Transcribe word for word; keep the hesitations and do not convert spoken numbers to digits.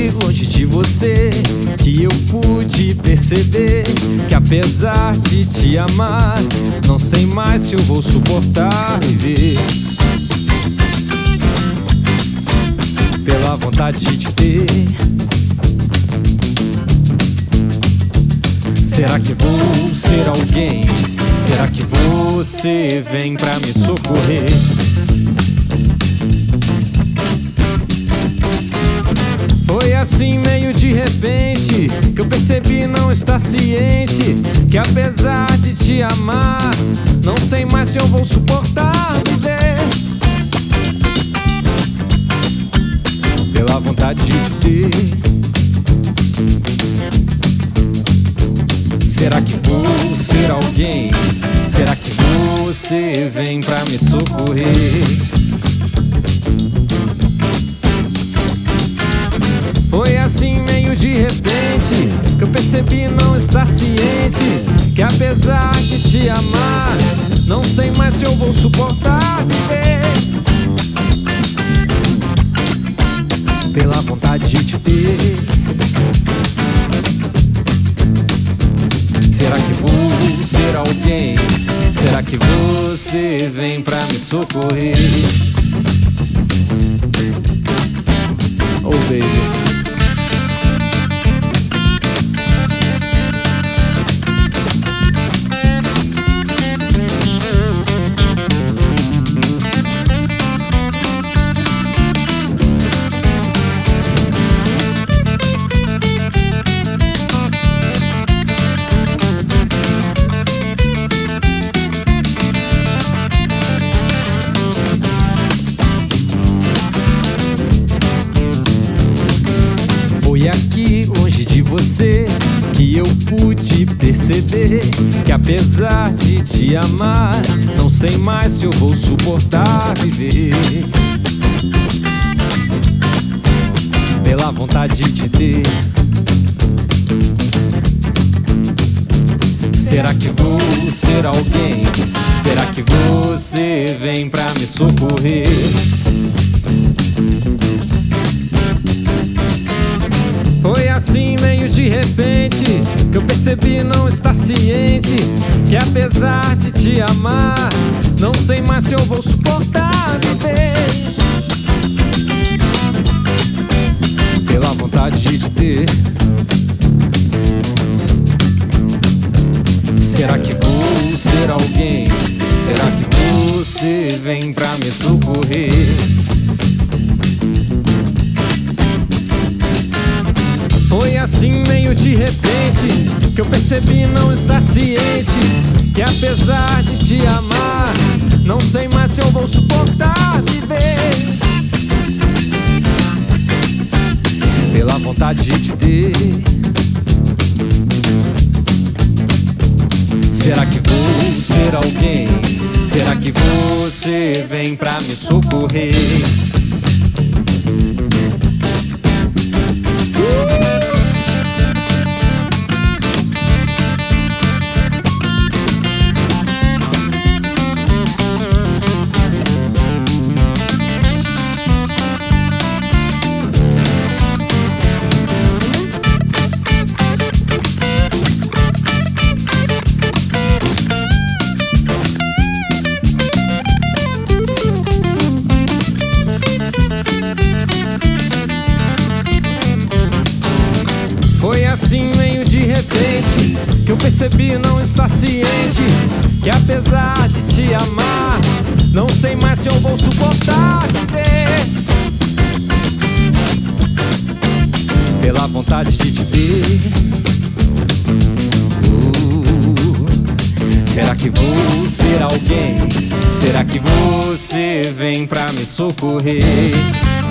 aqui longe de você que eu pude perceber que apesar de te amar, não sei mais se eu vou suportar viver. Pela vontade de te ter, será que vou ser alguém? Será que você vem pra me socorrer? Foi assim meio de repente que eu percebi não estar ciente que apesar de te amar, não sei mais se eu vou suportar viver. Pela vontade de te ter, será que vou ser alguém? Será que você vem pra me socorrer? Foi assim meio de repente que eu percebi não estar ciente que apesar de te amar, não sei mais se eu vou suportar viver. Pela vontade de te ter, será que vou ser alguém? Será que você vem pra me socorrer? Oh baby, foi aqui longe de você que eu pude perceber que apesar de te amar, não sei mais se eu vou suportar viver. Pela vontade de te ter, será que vou ser alguém? Será que você vem pra me socorrer? Foi assim meio de repente que eu percebi não estar ciente que apesar de te amar, não sei mais se eu vou suportar viver. Pela vontade de te ter, será que vou ser alguém? Será que você vem pra me socorrer? Foi assim meio de repente que eu percebi não estar ciente que apesar de te amar, não sei mais se eu vou suportar viver. Pela vontade de te ter, será que vou ser alguém? Será que você vem pra me socorrer? Foi assim meio de repente que eu percebi não estar ciente que apesar de te amar, não sei mais se eu vou suportar viver. Pela vontade de te ter, uh, será que vou ser alguém? Será que você vem pra me socorrer?